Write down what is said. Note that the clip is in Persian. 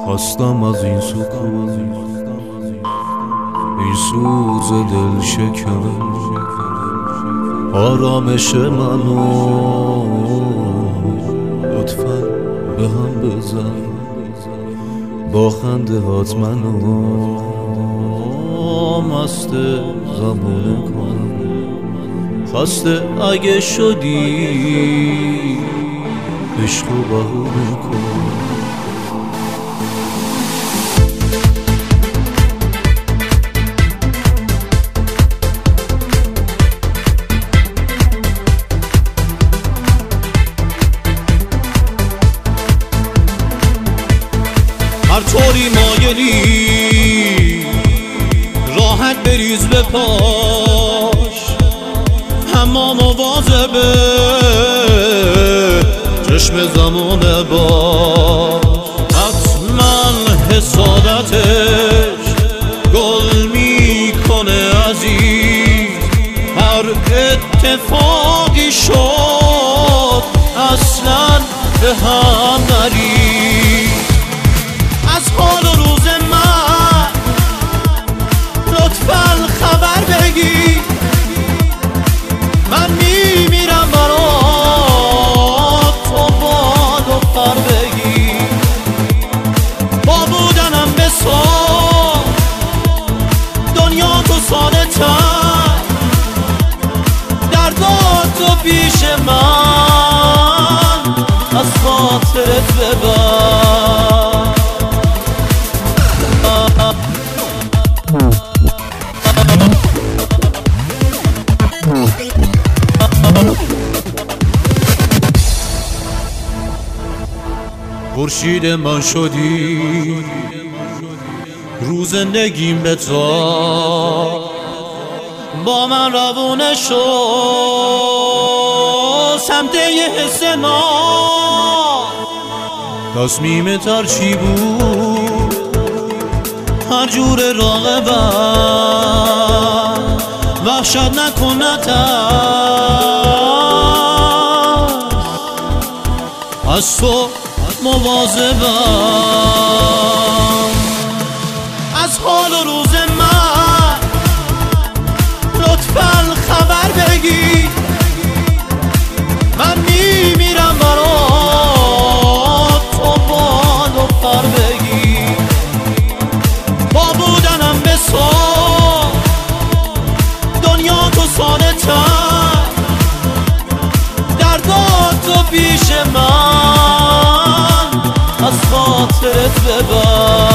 خواستم از این سکوت، این سوز دل شکن، آرامش منو لطفاً به هم بزن، با خنده هات منو مست زمونه کن. خواسته اگه شدی عشقو بهونه کن. هر طوری مایلی راحت بریز به پاش، اما مواظبه چشم زمانه باش. حتما حسادتش گل میکنه عزیز، هر اتفاقی شد اصلا به هم نریز. از حال و روز من لطفاً خبر بگیر، من میمیرم برات، تو بال و پر بگیر. با بودنم بسار دنیا تو ساده تر، دردات تو پیش من از خاطرت ببر. خورشید من شدی رو زندگیم به تو، با من روونه شو سمت یه حس نام. تصمیم ترچی بود هر جور راغبم، وحشت نکن از تو مواظبم. از حال و روز من لطفاً خبر بگیر، من میمیرم برات، تو بال و پر بگیر. با بودنم بسار دنیا تو ساده تر، دردات تو پیش من از خاطرت ببر.